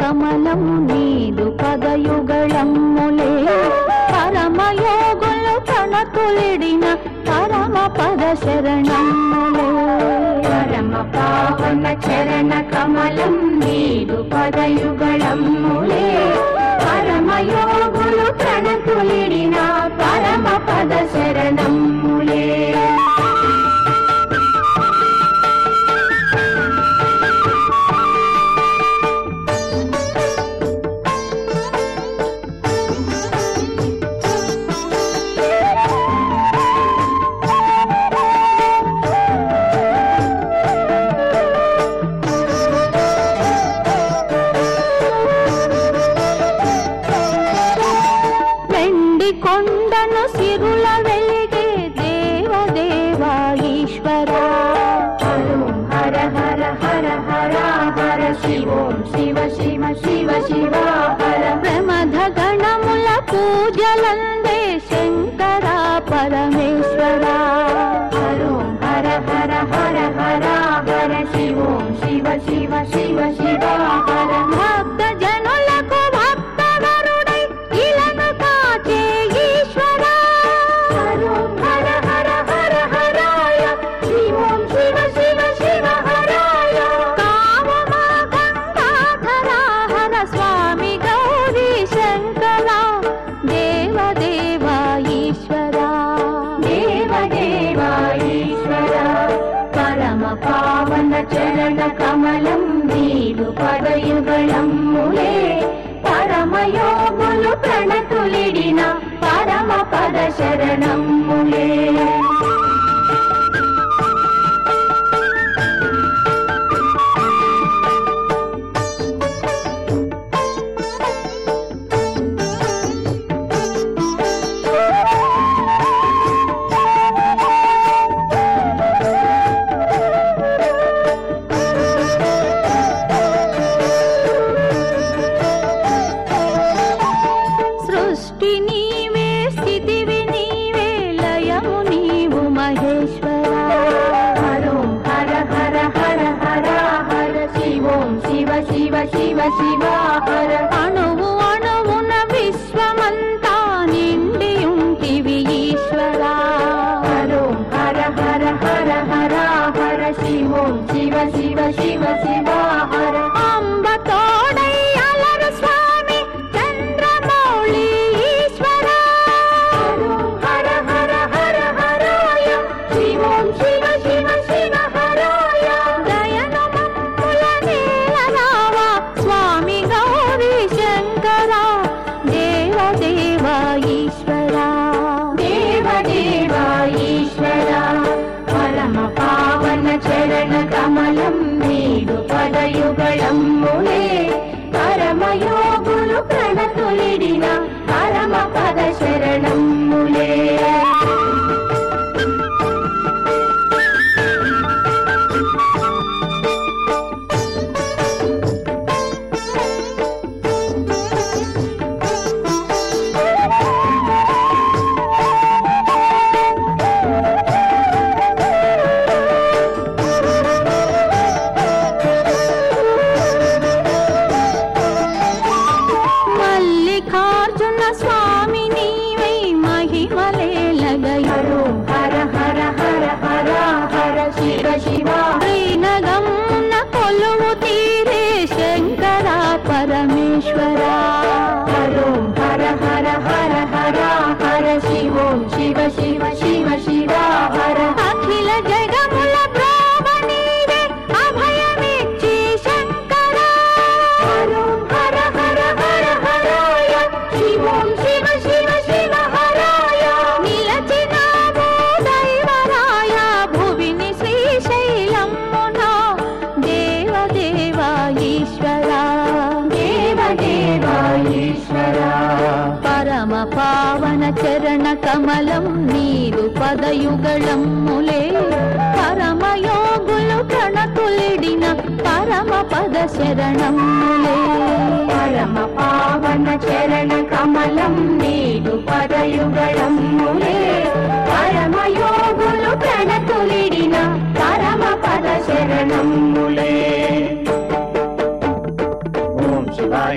కమలం నీదు పదయుగళమ్ములే పరమయోగులు ప్రణతులిడిన పరమ పద శరణమ్ములే పరమ పావన చరణ కమలం నీదు పదయుగళమ్ములే పరమయోగులు ప్రణతులిడిన పరమ పద శరణమ్ములే కొండను సిరుల వెలిగే దేవదేవా ఈశ్వరా హర హర హర హర హర శివోం శివ శివ శివ శివ హర ప్రమథ గణముల పూజలందే శంకరా పరమేశ్వరా హరోం హర హర హర హర హర శివోం శివ శివ శివ శివ హర భక్త జనులకు భక్తవరుడై ఇలను కాచే ఈశ్వరా హరోం హర హర హర హరాయ శివోం శివ శివ శివ హరాయ కామమా గంగాధరా హర స్వామి గౌరీ శంకరా దేవదేవా ఈశ్వరా దేవదేవా ఈశ్వరా పరమ పావన చరణ కమలం నీదు పదయుగళమ్ములే పరమయోగులు ప్రణతులిడిన పరమ పద శరణమ్ములే సృష్టి నీవే స్థితివి నీవే లయము నీవు మహేశ్వరా హరోం హర హర హర హర హర శివోం శివ శివ శివ శివ హర అణువు అణువున విశ్వమంతా నిండి ఉంటివి ఈశ్వరా హరోం హర హర హర హర హర శివోం శివ శివ శివ శివ హర అంబ తోడై అలరు స్వామి చంద్రమౌళి ఈశ్వరా హరోం హర హర హర హరాయ శివోం శివ శివ శివ హరాయ దయను మమ్ముల నేలరావా స్వామి గౌరీ శంకరా దేవదేవా ఈశ్వరా దేవదేవా ఈశ్వరా పరమ పావన చరణ కమలం నీదు పదయుగళమ్ములే పరమయోగులు ప్రణతులిడిన పరమ పద శరణమ్ములే మల్లికార్జున స్వామి నీవై మహిమలేలగై హరోం హర హర హర హర హర శివ శివ శ్రీనగమున కొలువు తీరే శంకరా పరమేశ్వరా హరోం హర హర హర హర హర శివోం శివ శివ శివ శివ హర అఖిల జగముల బ్రహ్మ నీవే అభయమిచ్చి శంకరా హరోం హర హర హర హరాయ శివోం శివ శివ శివ హరాయ నిలచినావు దైవరాయ భువిని శ్రీశైలమ్మున దేవదేవా ఈశ్వరా దేవదేవా ఈశ్వరా పరమ పావన చరణ కమలం నీదు పదయుగళమ్ములే పరమయోగులు ప్రణతులిడిన పరమ పద శరణమ్ములే పరమ పావన చరణ కమలం నీదు పదయుగళమ్ములే పరమయోగులు ప్రణతులిడిన పరమ పద శరణమ్ములే ఓం శివాయ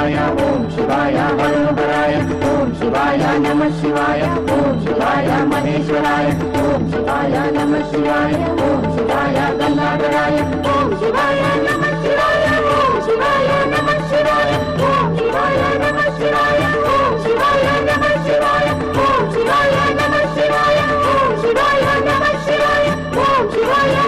శివాయ ఓం శివాయ హరోహరాయ ఓం శివాయ నమః శివాయ ఓం శివాయ మహేశ్వరాయ ఓం శివాయ నమః శివాయ ఓం శివాయ గంగాధరాయ ఓం శివాయ నమః శివాయ ఓం శివాయ నమః శివాయ ఓం శివాయ నమః శివాయ ఓం శివాయ నమః శివాయ ఓం శివాయ నమః శివాయ ఓం శివాయ నమః శివాయ ఓం శివాయ